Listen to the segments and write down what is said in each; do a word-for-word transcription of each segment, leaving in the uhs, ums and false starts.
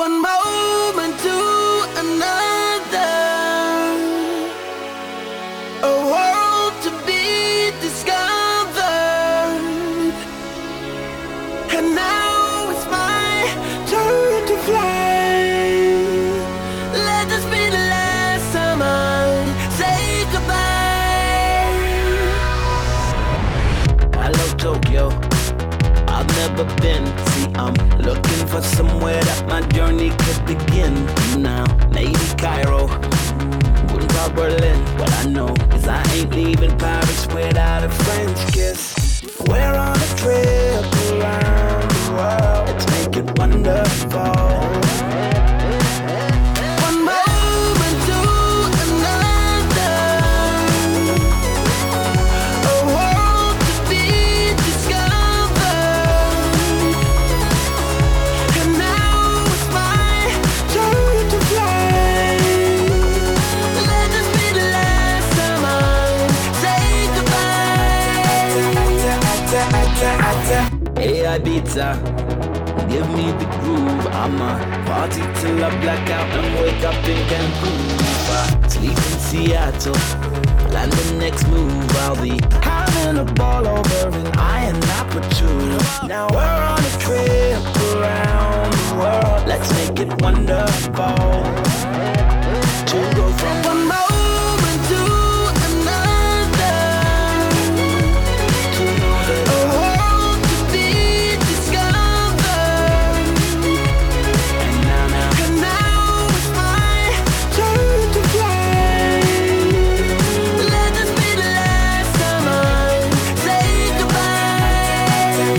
One moment to another, a world to be discovered. And now it's my turn to fly. Let this be the last time I say goodbye. Hello Tokyo, I've never been. See, I'm looking for somewhere that my journey could begin. Now, maybe Cairo, wouldn't call Berlin. What I know is I ain't leaving Paris without a French kiss. We're on a trip around the world. Let's make it wonderful. Hey Ibiza, give me the groove. I'ma party till I black out and wake up in Cancun. I sleep in Seattle, plan the next move. I'll be having a ball over in Ayanapochu. Now we're on a trip around the world. Let's make it wonderful. To go from one moment to another, to know that a world to be discovered. And now, now, and now it's my turn to fly. Let this be the last time I say goodbye.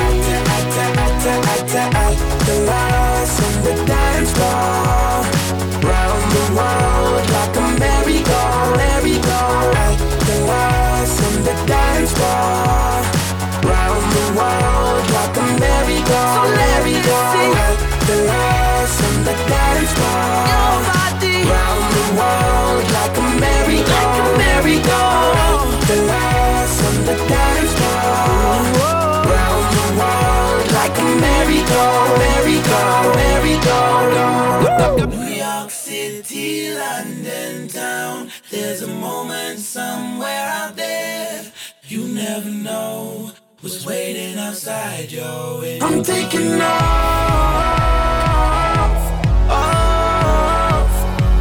The last on the dance floor, round the world like a merry-go, merry-go. The last on the dance floor, round the world like a merry-go, merry-go. The last on the dance floor, round the world like a merry-go, merry-go. The last on the dance floor, round the world like a merry-go, merry-go, merry-go. New York City, London town. There's a moment somewhere out there you never know what's waiting outside your window. I'm taking off, off,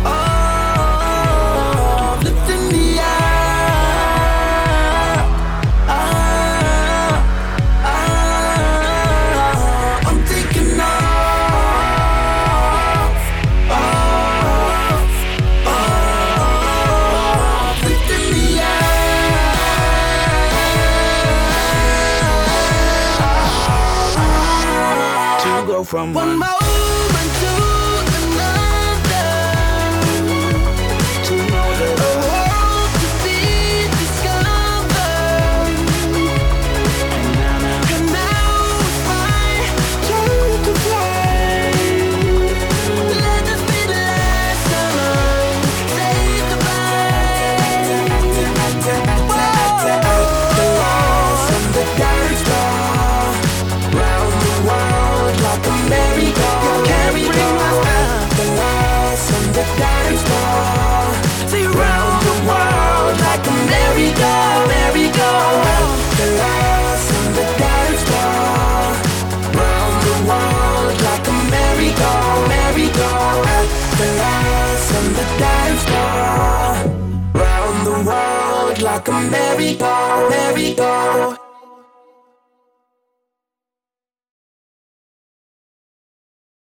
off, lifting the air. Ah, ah, I'm taking off. From one moment to another, to know that a world to be discovered. And now, now, and now it's my turn to fly. Let this be the last time I say goodbye. Whoa. The last on the dance floor, round the world like a merry-go, merry-go. The last on the dance floor, see round the world like a merry-go, merry-go. The last on the dance floor, round the world like a merry-go, merry-go. The last on the dance floor, round the world like a merry-go, merry-go.